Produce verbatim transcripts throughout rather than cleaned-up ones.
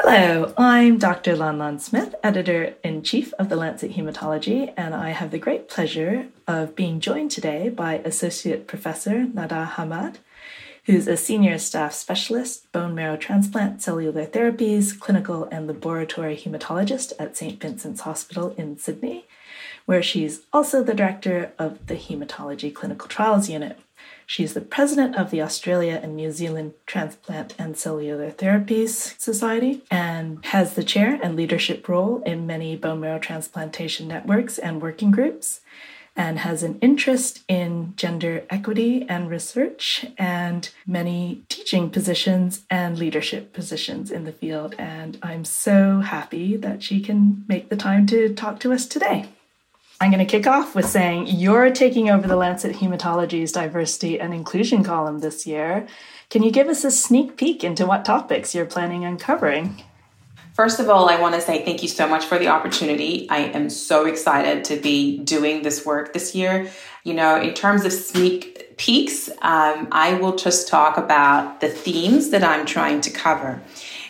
Hello, I'm Doctor Lan Lan Smith, Editor-in-Chief of The Lancet Haematology, and I have the great pleasure of being joined today by Associate Professor Nada Hamad, who's a Senior Staff Specialist, Bone Marrow Transplant, Cellular Therapies, Clinical and Laboratory Hematologist at Saint Vincent's Hospital in Sydney, where she's also the Director of the Hematology Clinical Trials Unit. She's the president of the Australia and New Zealand Transplant and Cellular Therapies Society and has the chair and leadership role in many bone marrow transplantation networks and working groups, and has an interest in gender equity and research and many teaching positions and leadership positions in the field. And I'm so happy that she can make the time to talk to us today. I'm going to kick off with saying you're taking over the Lancet Haematology's diversity and inclusion column this year. Can you give us a sneak peek into what topics you're planning on covering? First of all, I want to say thank you so much for the opportunity. I am so excited to be doing this work this year. You know, in terms of sneak peeks, um, I will just talk about the themes that I'm trying to cover.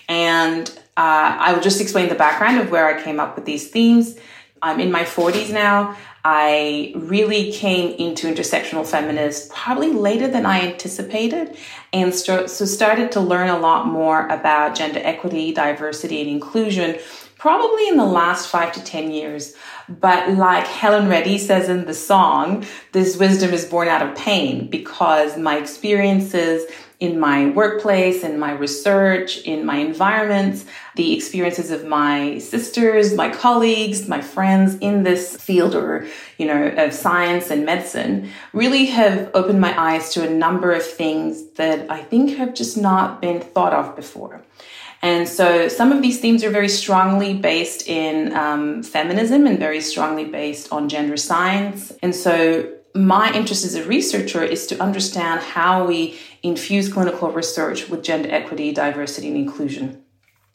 And uh, I will just explain the background of where I came up with these themes. I'm in my forties now. I really came into intersectional feminist probably later than I anticipated, and st- so started to learn a lot more about gender equity, diversity, and inclusion probably in the last five to ten years. But like Helen Reddy says in the song, this wisdom is born out of pain, because my experiences in my workplace, in my research, in my environments, the experiences of my sisters, my colleagues, my friends in this field or, you know, of science and medicine really have opened my eyes to a number of things that I think have just not been thought of before. And so some of these themes are very strongly based in um, feminism and very strongly based on gender science. And so my interest as a researcher is to understand how we infuse clinical research with gender equity, diversity, and inclusion.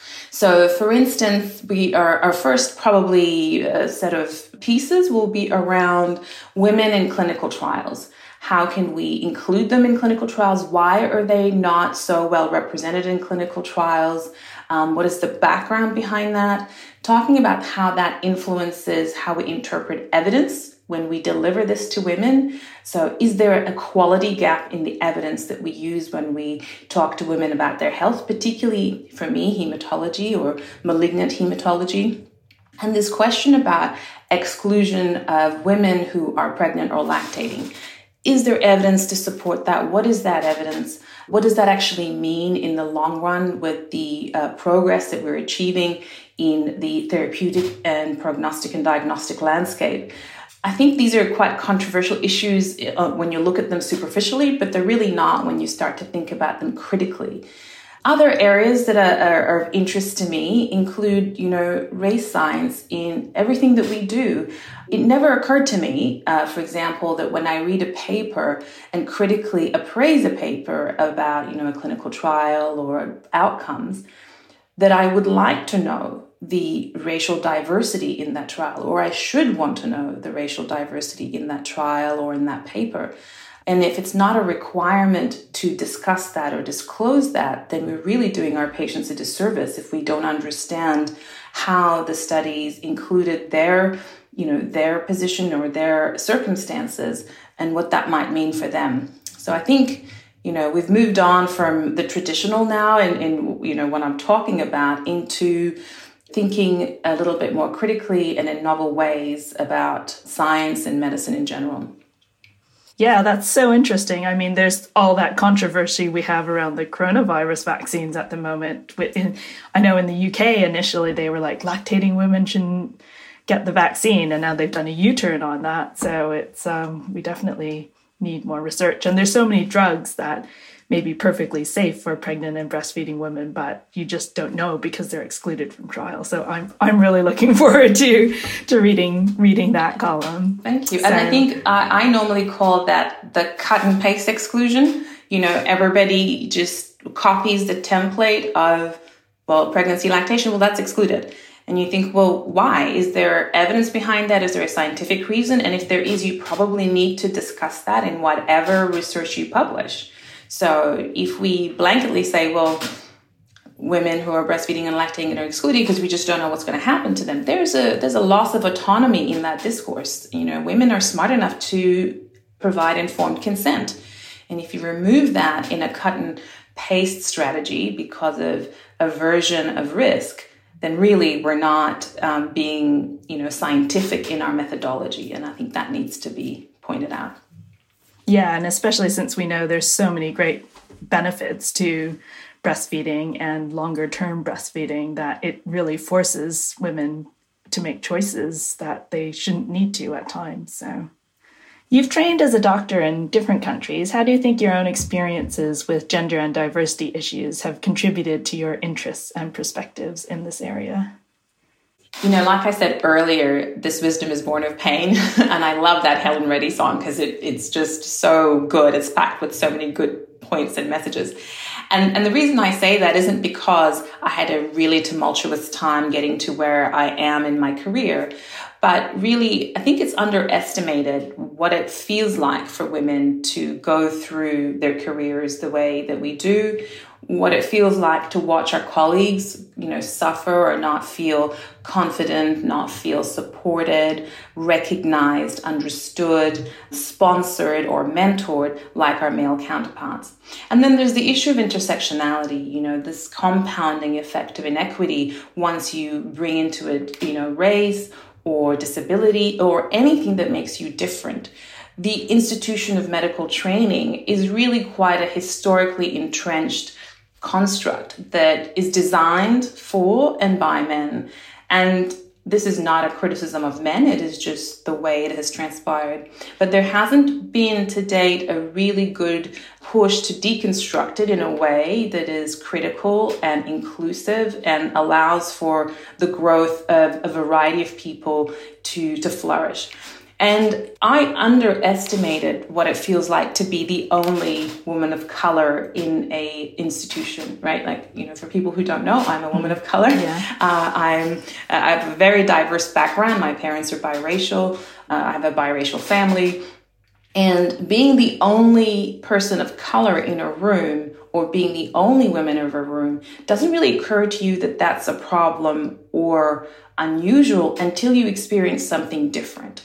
So, for instance, we are, our first probably uh, set of pieces will be around women in clinical trials. How can we include them in clinical trials? Why are they not so well represented in clinical trials? Um, what is the background behind that? Talking about how that influences how we interpret evidence when we deliver this to women. So is there a quality gap in the evidence that we use when we talk to women about their health, particularly for me, hematology or malignant hematology? And this question about exclusion of women who are pregnant or lactating. Is there evidence to support that? What is that evidence? What does that actually mean in the long run with the uh, progress that we're achieving in the therapeutic and prognostic and diagnostic landscape? I think these are quite controversial issues uh, when you look at them superficially, but they're really not when you start to think about them critically. Other areas that are, are, are of interest to me include, you know, race science in everything that we do. It never occurred to me, uh, for example, that when I read a paper and critically appraise a paper about, you know, a clinical trial or outcomes, that I would like to know the racial diversity in that trial, or I should want to know the racial diversity in that trial or in that paper. And if it's not a requirement to discuss that or disclose that, then we're really doing our patients a disservice if we don't understand how the studies included their, you know, their position or their circumstances and what that might mean for them. So I think, you know, we've moved on from the traditional now and, and you know, what I'm talking about into thinking a little bit more critically and in novel ways about science and medicine in general. Yeah, that's so interesting. I mean, there's all that controversy we have around the coronavirus vaccines at the moment. I know in the U K, initially, they were like, lactating women shouldn't get the vaccine, and now they've done a U-turn on that. So it's um, we definitely need more research. And there's so many drugs that may be perfectly safe for pregnant and breastfeeding women, but you just don't know because they're excluded from trials. So I'm I'm really looking forward to to reading reading that column. Thank you. So, and I think uh, I normally call that the cut and paste exclusion. You know, everybody just copies the template of, well, pregnancy, lactation, well, that's excluded. And you think, well, why? Is there evidence behind that? Is there a scientific reason? And if there is, you probably need to discuss that in whatever research you publish. So if we blanketly say, well, women who are breastfeeding and lactating and are excluded because we just don't know what's going to happen to them. There's a there's a loss of autonomy in that discourse. You know, women are smart enough to provide informed consent. And if you remove that in a cut and paste strategy because of aversion of risk, then really we're not um, being, you know, scientific in our methodology. And I think that needs to be pointed out. Yeah, and especially since we know there's so many great benefits to breastfeeding and longer term breastfeeding that it really forces women to make choices that they shouldn't need to at times. So you've trained as a doctor in different countries. How do you think your own experiences with gender and diversity issues have contributed to your interests and perspectives in this area? You know, like I said earlier, this wisdom is born of pain. And I love that Helen Reddy song because it, it's just so good. It's packed with so many good points and messages. And, and the reason I say that isn't because I had a really tumultuous time getting to where I am in my career, but really, I think it's underestimated what it feels like for women to go through their careers the way that we do, what it feels like to watch our colleagues, you know, suffer or not feel confident, not feel supported, recognized, understood, sponsored, or mentored like our male counterparts. And then there's the issue of intersectionality, you know, this compounding effect of inequity once you bring into it, you know, race or disability or anything that makes you different. The institution of medical training is really quite a historically entrenched construct that is designed for and by men. And this is not a criticism of men, it is just the way it has transpired. But there hasn't been to date a really good push to deconstruct it in a way that is critical and inclusive and allows for the growth of a variety of people to, to flourish. And I underestimated what it feels like to be the only woman of color in a institution, right? Like, you know, for people who don't know, I'm a woman of color. Yeah. Uh, I'm, I have a very diverse background. My parents are biracial. Uh, I have a biracial family. And being the only person of color in a room or being the only woman in a room doesn't really occur to you that that's a problem or unusual until you experience something different.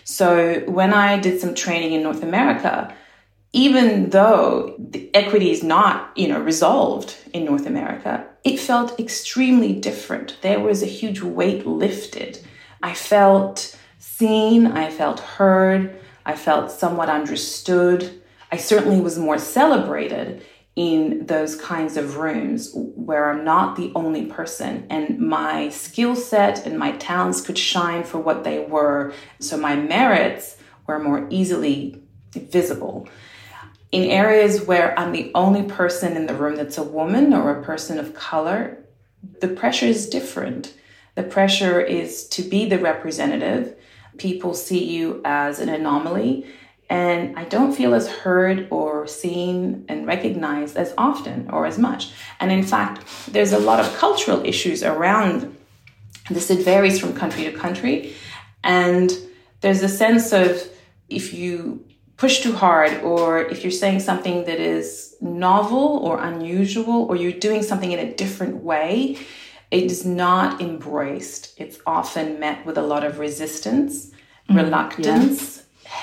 So when I did some training in North America, even though the equity is not, you know, resolved in North America, it felt extremely different. There was a huge weight lifted. I felt seen, I felt heard, I felt somewhat understood. I certainly was more celebrated in those kinds of rooms where I'm not the only person and my skill set and my talents could shine for what they were. So my merits were more easily visible. In areas where I'm the only person in the room that's a woman or a person of color, the pressure is different. The pressure is to be the representative. People see you as an anomaly. And I don't feel as heard or seen and recognized as often or as much. And in fact, there's a lot of cultural issues around this. It varies from country to country. And there's a sense of if you push too hard or if you're saying something that is novel or unusual or you're doing something in a different way, it is not embraced. It's often met with a lot of resistance, mm, reluctance, yeah.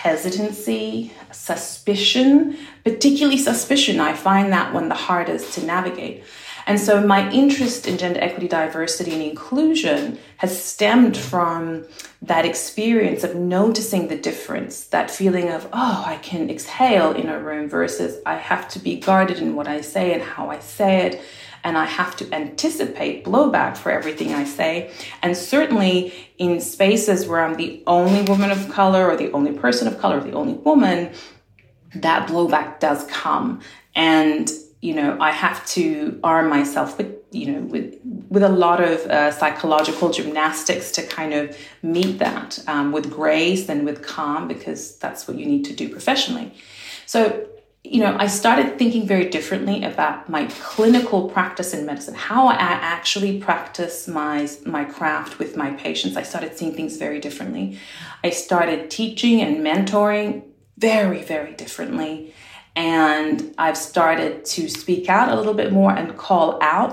hesitancy, suspicion, particularly suspicion. I find that one the hardest to navigate. And so my interest in gender equity, diversity, and inclusion has stemmed from that experience of noticing the difference, that feeling of, oh, I can exhale in a room versus I have to be guarded in what I say and how I say it. And I have to anticipate blowback for everything I say. And certainly in spaces where I'm the only woman of color or the only person of color or the only woman, that blowback does come. And, you know, I have to arm myself with, you know, with, with a lot of uh, psychological gymnastics to kind of meet that um, with grace and with calm, because that's what you need to do professionally. So, you know, I started thinking very differently about my clinical practice in medicine, how I actually practice my, my craft with my patients. I started seeing things very differently. I started teaching and mentoring very, very differently. And I've started to speak out a little bit more and call out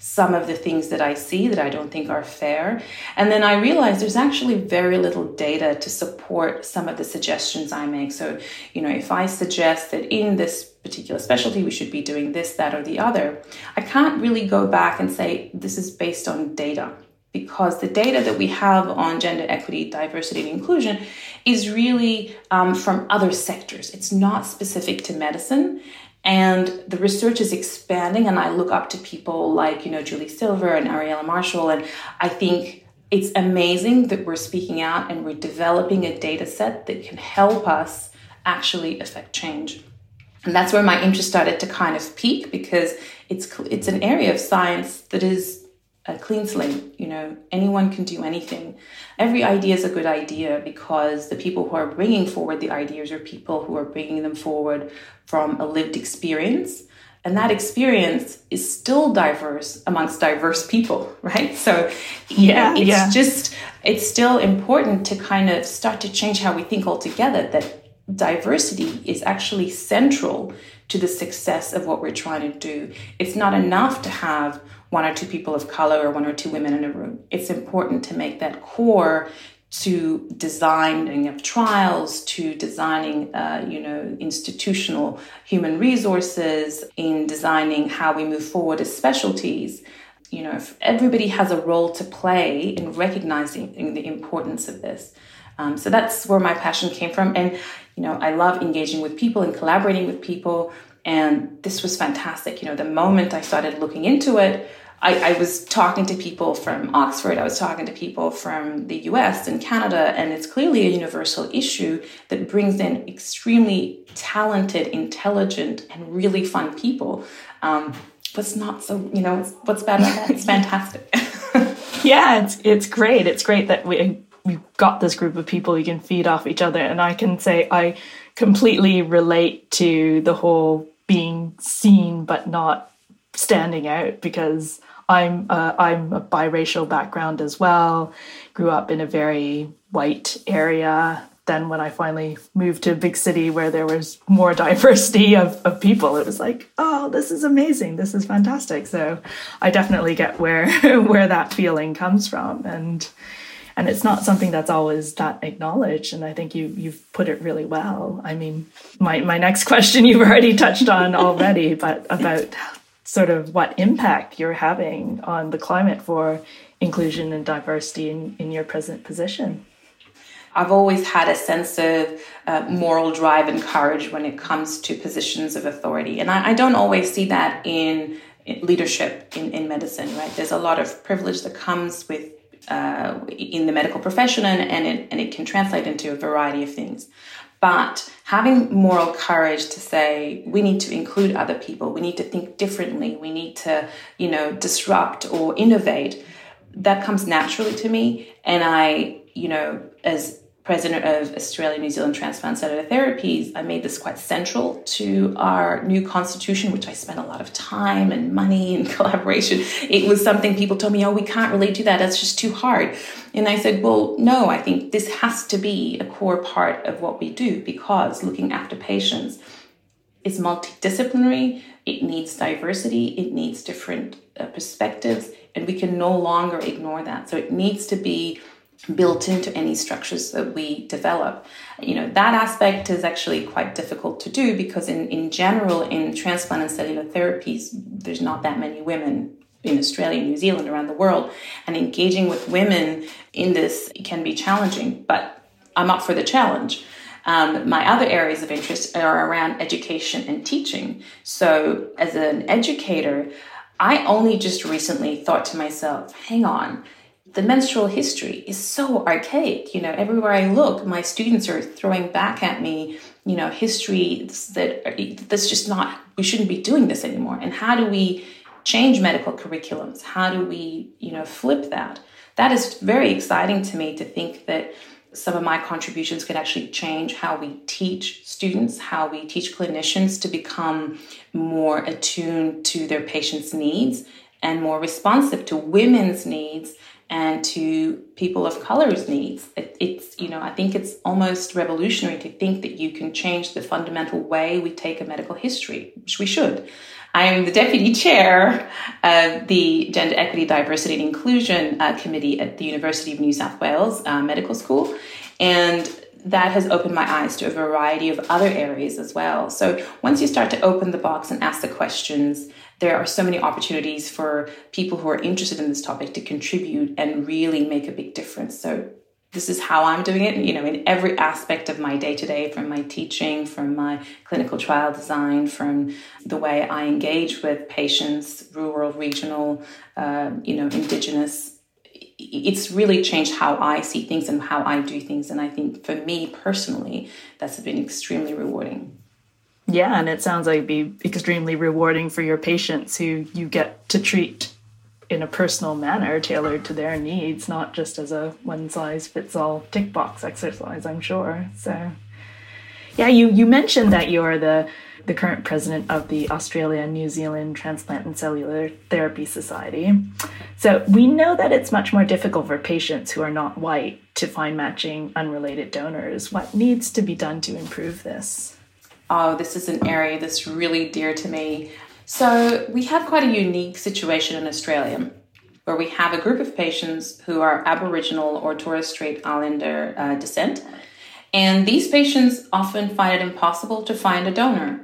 some of the things that I see that I don't think are fair. And then I realized there's actually very little data to support some of the suggestions I make. So, you know, if I suggest that in this particular specialty, we should be doing this, that, or the other, I can't really go back and say this is based on data, because the data that we have on gender equity, diversity, and inclusion is really um, from other sectors. It's not specific to medicine. And the research is expanding, and I look up to people like, you know, Julie Silver and Ariella Marshall, and I think it's amazing that we're speaking out and we're developing a data set that can help us actually affect change. And that's where my interest started to kind of peak, because it's it's an area of science that is a clean slate. You know, anyone can do anything. Every idea is a good idea because the people who are bringing forward the ideas are people who are bringing them forward from a lived experience. And that experience is still diverse amongst diverse people, right? So yeah, know, it's yeah. just, it's still important to kind of start to change how we think altogether, that diversity is actually central to the success of what we're trying to do. It's not enough to have one or two people of color or one or two women in a room. It's important to make that core to designing of trials, to designing, uh, you know, institutional human resources, in designing how we move forward as specialties. You know, if everybody has a role to play in recognizing the importance of this. Um, so that's where my passion came from. And, you know, I love engaging with people and collaborating with people. And this was fantastic. You know, the moment I started looking into it, I, I was talking to people from Oxford, I was talking to people from the U S and Canada, and it's clearly a universal issue that brings in extremely talented, intelligent, and really fun people. Um, what's not so, you know, what's bad about that? It's fantastic. Yeah, it's it's great. It's great that we we've got this group of people who can feed off each other. And I can say I completely relate to the whole being seen but not standing out, because I'm uh, I'm a biracial background as well. Grew up in a very white area. Then when I finally moved to a big city where there was more diversity of, of people, it was like, oh, this is amazing. This is fantastic. So I definitely get where where that feeling comes from. And and it's not something that's always that acknowledged. And I think you, you've put it really well. I mean, my, my next question you've already touched on already, but about sort of what impact you're having on the climate for inclusion and diversity in, in your present position. I've always had a sense of uh, moral drive and courage when it comes to positions of authority. And I, I don't always see that in, in leadership in, in medicine, right? There's a lot of privilege that comes with uh, in the medical profession, and, and, it, and it can translate into a variety of things. But having moral courage to say, we need to include other people, we need to think differently, we need to, you know, disrupt or innovate, that comes naturally to me. And I, you know, as president of Australia New Zealand Transplant Cellular Therapies, I made this quite central to our new constitution, which I spent a lot of time and money and collaboration. It was something people told me, oh, we can't really do that. That's just too hard. And I said, well, no, I think this has to be a core part of what we do, because looking after patients is multidisciplinary. It needs diversity. It needs different uh, perspectives, and we can no longer ignore that. So it needs to be built into any structures that we develop. You know, that aspect is actually quite difficult to do, because in, in general, in transplant and cellular therapies, there's not that many women in Australia, New Zealand, around the world. And engaging with women in this can be challenging, but I'm up for the challenge. Um, my other areas of interest are around education and teaching. So as an educator, I only just recently thought to myself, hang on, the menstrual history is so archaic. You know, everywhere I look, my students are throwing back at me, you know, history that are, that's just not, we shouldn't be doing this anymore. And how do we change medical curriculums? How do we, you know, flip that? That is very exciting to me, to think that some of my contributions could actually change how we teach students, how we teach clinicians to become more attuned to their patients' needs and more responsive to women's needs and to people of color's needs. It, it's, you know, I think it's almost revolutionary to think that you can change the fundamental way we take a medical history, which we should. I am the deputy chair of the Gender Equity, Diversity and Inclusion uh, Committee at the University of New South Wales uh, Medical School. And that has opened my eyes to a variety of other areas as well. So once you start to open the box and ask the questions, there are so many opportunities for people who are interested in this topic to contribute and really make a big difference. So this is how I'm doing it, you know, in every aspect of my day-to-day, from my teaching, from my clinical trial design, from the way I engage with patients, rural, regional, uh, you know, Indigenous. It's really changed how I see things and how I do things. And I think for me personally, that's been extremely rewarding. Yeah, and it sounds like it'd be extremely rewarding for your patients who you get to treat in a personal manner, tailored to their needs, not just as a one-size-fits-all tick box exercise, I'm sure. So, yeah, you, you mentioned that you're the, the current president of the Australia and New Zealand Transplant and Cellular Therapy Society. So we know that it's much more difficult for patients who are not white to find matching unrelated donors. What needs to be done to improve this? Oh, this is an area that's really dear to me. So we have quite a unique situation in Australia where we have a group of patients who are Aboriginal or Torres Strait Islander uh, descent. And these patients often find it impossible to find a donor.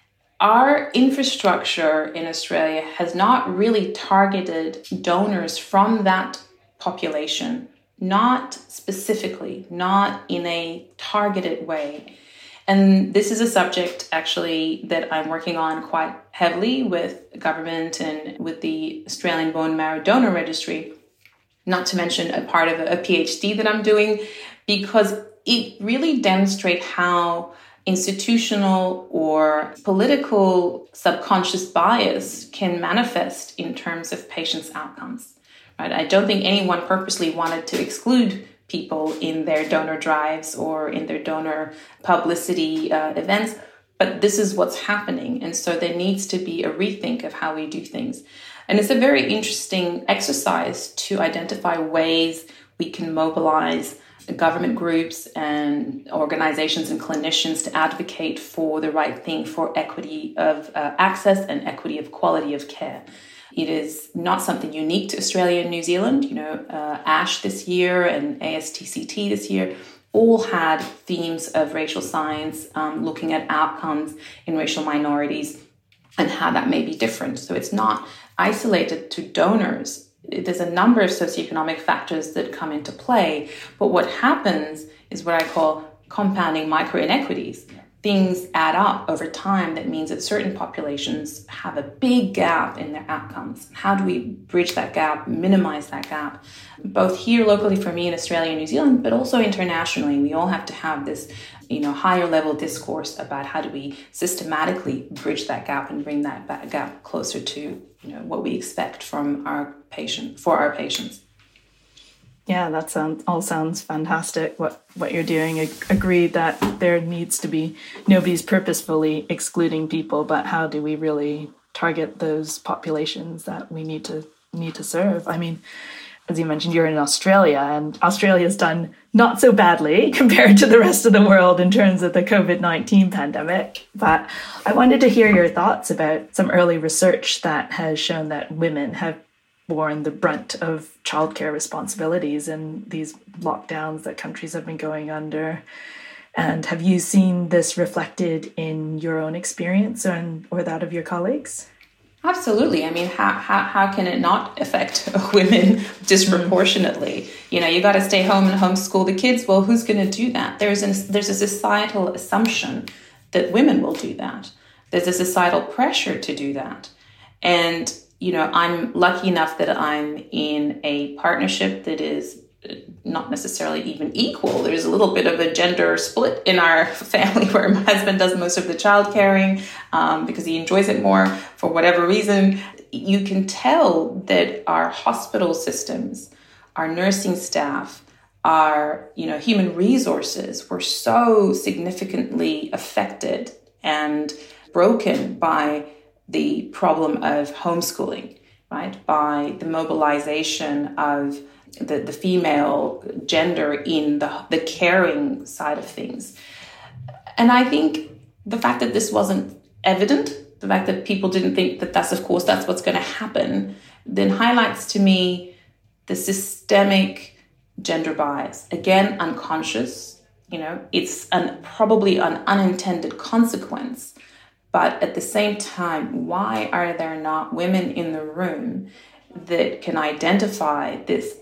Our infrastructure in Australia has not really targeted donors from that population, not specifically, not in a targeted way. And this is a subject actually that I'm working on quite heavily with government and with the Australian Bone Marrow Donor Registry, not to mention a part of a PhD that I'm doing, because it really demonstrates how institutional or political subconscious bias can manifest in terms of patients' outcomes. Right? I don't think anyone purposely wanted to exclude people in their donor drives or in their donor publicity uh, events, but this is what's happening. And so there needs to be a rethink of how we do things. And it's a very interesting exercise to identify ways we can mobilize government groups and organizations and clinicians to advocate for the right thing, for equity of uh, access and equity of quality of care. It is not something unique to Australia and New Zealand. You know, uh, ASH this year and A S T C T this year all had themes of racial science, um, looking at outcomes in racial minorities and how that may be different. So it's not isolated to donors. There's a number of socioeconomic factors that come into play. But what happens is what I call compounding micro inequities. Things add up over time. That means that certain populations have a big gap in their outcomes. How do we bridge that gap, minimize that gap, both here locally for me in Australia and New Zealand, but also internationally? We all have to have this, you know, higher level discourse about how do we systematically bridge that gap and bring that gap closer to, you know, what we expect from our patient, for our patients. Yeah, that sounds all sounds fantastic. What what you're doing. I agree that there needs to be, nobody's purposefully excluding people, but how do we really target those populations that we need to need to serve? I mean, as you mentioned, you're in Australia, and Australia's done not so badly compared to the rest of the world in terms of the covid nineteen pandemic. But I wanted to hear your thoughts about some early research that has shown that women have borne the brunt of childcare responsibilities in these lockdowns that countries have been going under. And have you seen this reflected in your own experience or, or that of your colleagues? Absolutely. I mean, how, how, how can it not affect women disproportionately? Mm-hmm. You know, you got to stay home and homeschool the kids. Well, who's going to do that? There's, an, there's a societal assumption that women will do that. There's a societal pressure to do that. And you know, I'm lucky enough that I'm in a partnership that is not necessarily even equal. There's a little bit of a gender split in our family where my husband does most of the child caring um, because he enjoys it more for whatever reason. You can tell that our hospital systems, our nursing staff, our, you know, human resources were so significantly affected and broken by the problem of homeschooling, right? By the mobilization of the, the female gender in the, the caring side of things. And I think the fact that this wasn't evident, the fact that people didn't think that that's, of course, that's what's going to happen, then highlights to me the systemic gender bias. Again, unconscious, you know, it's an, probably an unintended consequence. But at the same time, why are there not women in the room that can identify this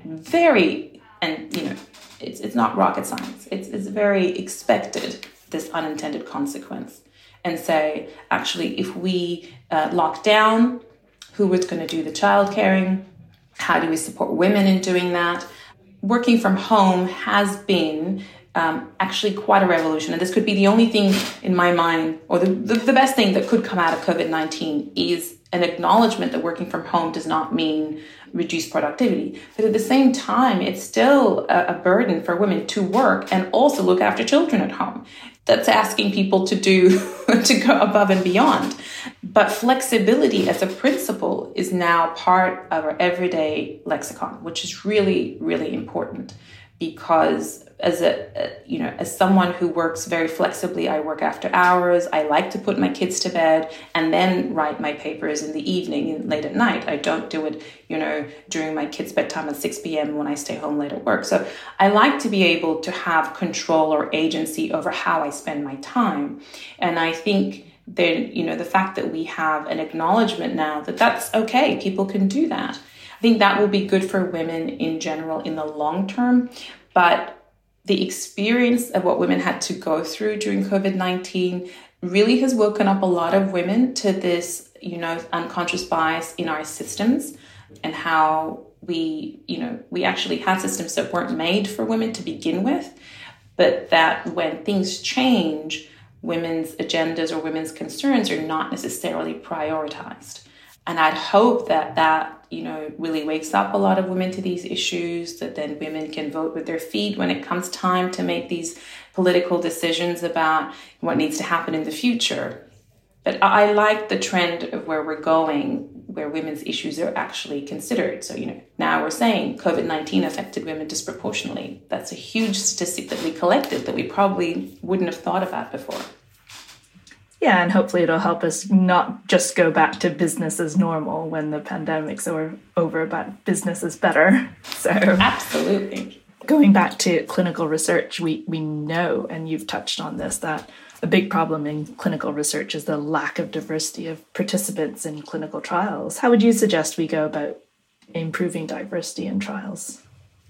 very, and, you know, it's it's not rocket science. It's, it's very expected, this unintended consequence. And say, actually, if we uh, lock down, who is going to do the child caring? How do we support women in doing that? Working from home has been um, actually quite a revolution. And this could be the only thing in my mind, or the, the, the best thing that could come out of COVID nineteen is an acknowledgement that working from home does not mean reduced productivity. But at the same time, it's still a, a burden for women to work and also look after children at home. That's asking people to do, to go above and beyond. But flexibility as a principle is now part of our everyday lexicon, which is really, really important. Because as a, you know, as someone who works very flexibly, I work after hours. I like to put my kids to bed and then write my papers in the evening and late at night. I don't do it, you know, during my kids' bedtime at six p.m. when I stay home late at work. So I like to be able to have control or agency over how I spend my time. And I think then, you know, the fact that we have an acknowledgement now that that's okay, people can do that. I think that will be good for women in general in the long term. But the experience of what women had to go through during COVID nineteen really has woken up a lot of women to this, you know, unconscious bias in our systems and how we, you know, we actually had systems that weren't made for women to begin with, but that when things change, women's agendas or women's concerns are not necessarily prioritized. And I'd hope that that, you know, really wakes up a lot of women to these issues, that then women can vote with their feet when it comes time to make these political decisions about what needs to happen in the future. But I like the trend of where we're going, where women's issues are actually considered. So, you know, now we're saying COVID nineteen affected women disproportionately. That's a huge statistic that we collected that we probably wouldn't have thought about before. Yeah, and hopefully it'll help us not just go back to business as normal when the pandemic's over, but business is better. So absolutely. Going back to clinical research, we, we know, and you've touched on this, that a big problem in clinical research is the lack of diversity of participants in clinical trials. How would you suggest we go about improving diversity in trials?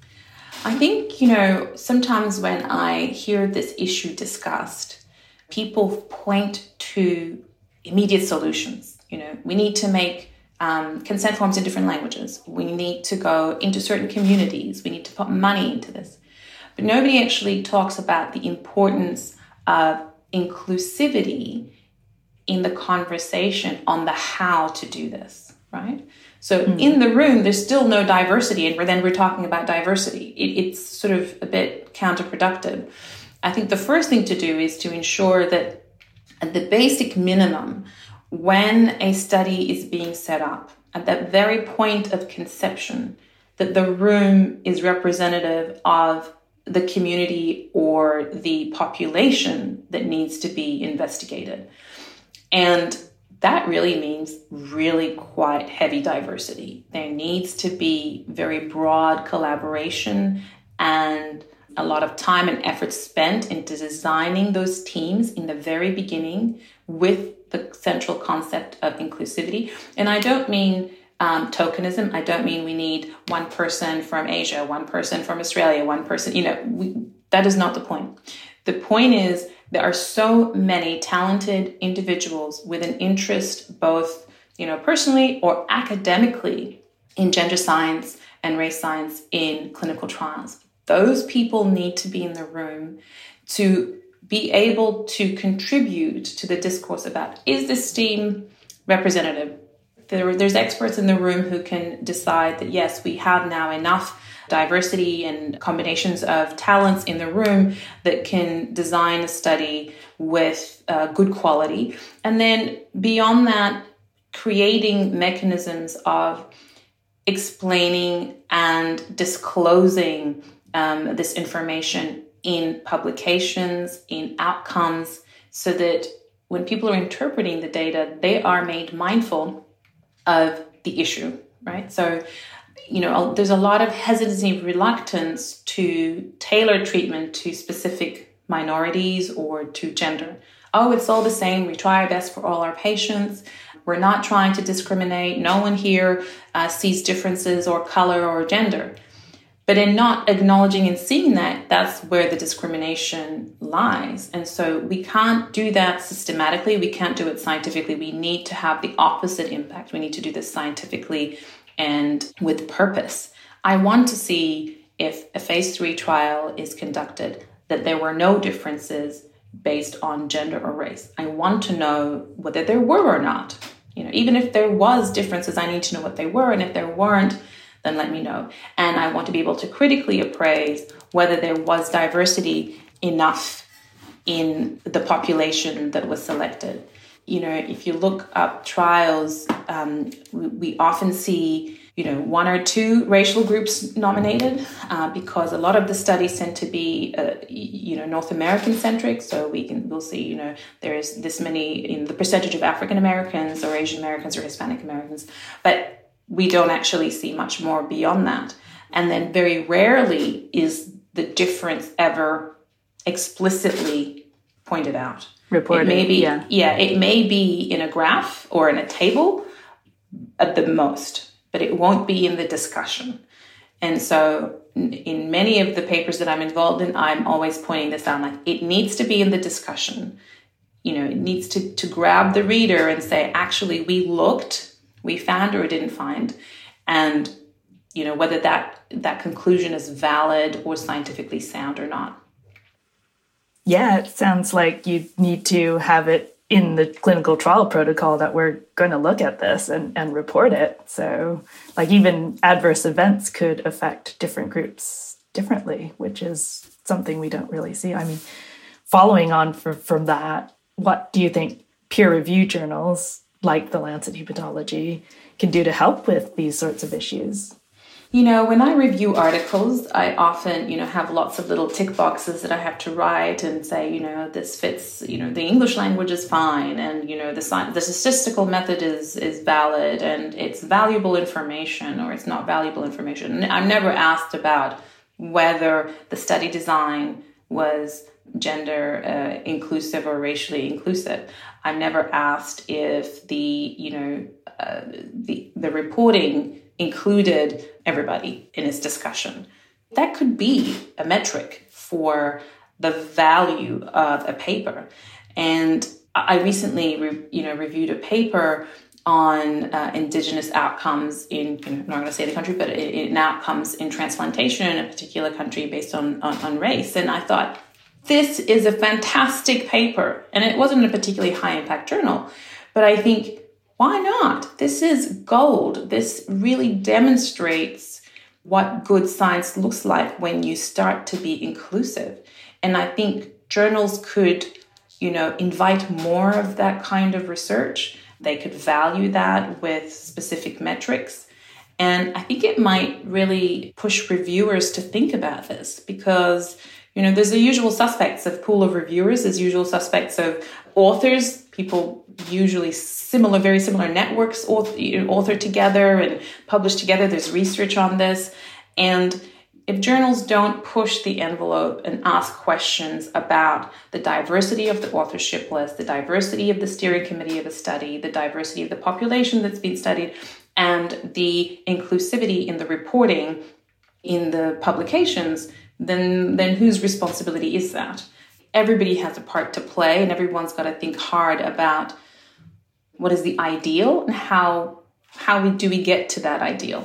I think, you know, sometimes when I hear this issue discussed, people point to immediate solutions. You know, we need to make um, consent forms in different languages. We need to go into certain communities. We need to put money into this. But nobody actually talks about the importance of inclusivity in the conversation on the how to do this, right? So mm-hmm. in the room, there's still no diversity, and then we're talking about diversity. It, it's sort of a bit counterproductive. I think the first thing to do is to ensure that at the basic minimum, when a study is being set up, at that very point of conception, that the room is representative of the community or the population that needs to be investigated. And that really means really quite heavy diversity. There needs to be very broad collaboration and a lot of time and effort spent into designing those teams in the very beginning with the central concept of inclusivity. And I don't mean um, tokenism. I don't mean we need one person from Asia, one person from Australia, one person, you know, we, that is not the point. The point is there are so many talented individuals with an interest both, you know, personally or academically in gender science and race science in clinical trials. Those people need to be in the room to be able to contribute to the discourse about, is this team representative? There, there's experts in the room who can decide that, yes, we have now enough diversity and combinations of talents in the room that can design a study with uh, good quality. And then beyond that, creating mechanisms of explaining and disclosing um, this information in publications, in outcomes, so that when people are interpreting the data, they are made mindful of the issue, right? So, you know, there's a lot of hesitancy, reluctance to tailor treatment to specific minorities or to gender. Oh, it's all the same. We try our best for all our patients. We're not trying to discriminate. No one here uh, sees differences or color or gender. But in not acknowledging and seeing that, that's where the discrimination lies. And so we can't do that systematically. We can't do it scientifically. We need to have the opposite impact. We need to do this scientifically and with purpose. I want to see if a phase three trial is conducted that there were no differences based on gender or race. I want to know whether there were or not. You know, even if there was differences, I need to know what they were. And if there weren't, then let me know. And I want to be able to critically appraise whether there was diversity enough in the population that was selected. You know, if you look up trials, um, we, we often see, you know, one or two racial groups nominated uh, because a lot of the studies tend to be, uh, you know, North American centric. So we can, we'll see, you know, there is this many in the percentage of African Americans or Asian Americans or Hispanic Americans, but we don't actually see much more beyond that. And then very rarely is the difference ever explicitly pointed out. Reported, it may be, yeah. Yeah, it may be in a graph or in a table at the most, but it won't be in the discussion. And so in many of the papers that I'm involved in, I'm always pointing this out, like it needs to be in the discussion. You know, it needs to, to grab the reader and say, actually, we looked, we found or didn't find, and you know whether that that conclusion is valid or scientifically sound or not. Yeah, it sounds like you need to have it in the clinical trial protocol that we're going to look at this and, and report it. So like even adverse events could affect different groups differently, which is something we don't really see. I mean, following on for, from that, what do you think peer-reviewed journals like the Lancet Hematology can do to help with these sorts of issues? You know, when I review articles, I often, you know, have lots of little tick boxes that I have to write and say, you know, this fits, you know, the English language is fine. And, you know, the science, the statistical method is, is valid and it's valuable information or it's not valuable information. I'm never asked about whether the study design was gender uh, inclusive or racially inclusive. I'm never asked if the, you know, uh, the the reporting included everybody in its discussion. That could be a metric for the value of a paper. And I recently, re, you know, reviewed a paper on uh, Indigenous outcomes in, you know, I'm not going to say the country, but in, in outcomes in transplantation in a particular country based on, on, on race. And I thought, this is a fantastic paper. And it wasn't a particularly high impact journal, but I think, why not? This is gold. This really demonstrates what good science looks like when you start to be inclusive. And I think journals could, you know, invite more of that kind of research. They could value that with specific metrics. And I think it might really push reviewers to think about this because, you know, there's the usual suspects of pool of reviewers, there's usual suspects of authors, people usually similar, very similar networks author, you know, author together and publish together. There's research on this. And if journals don't push the envelope and ask questions about the diversity of the authorship list, the diversity of the steering committee of a study, the diversity of the population that's been studied, and the inclusivity in the reporting in the publications, then, then whose responsibility is that? Everybody has a part to play, and everyone's got to think hard about what is the ideal and how how we, do we get to that ideal.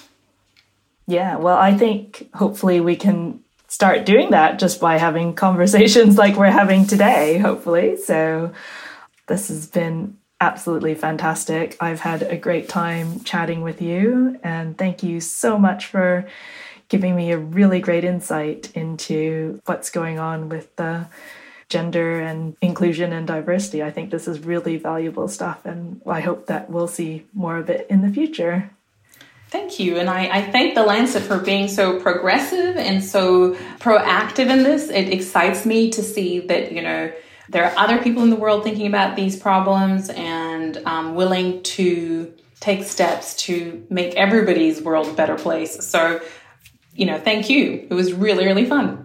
Yeah, well, I think hopefully we can start doing that just by having conversations like we're having today, hopefully. So this has been absolutely fantastic. I've had a great time chatting with you, and thank you so much for giving me a really great insight into what's going on with the gender and inclusion and diversity. I think this is really valuable stuff, and I hope that we'll see more of it in the future. Thank you. And I, I thank The Lancet for being so progressive and so proactive in this. It excites me to see that, you know, there are other people in the world thinking about these problems and um, willing to take steps to make everybody's world a better place. So, you know, thank you. It was really, really fun.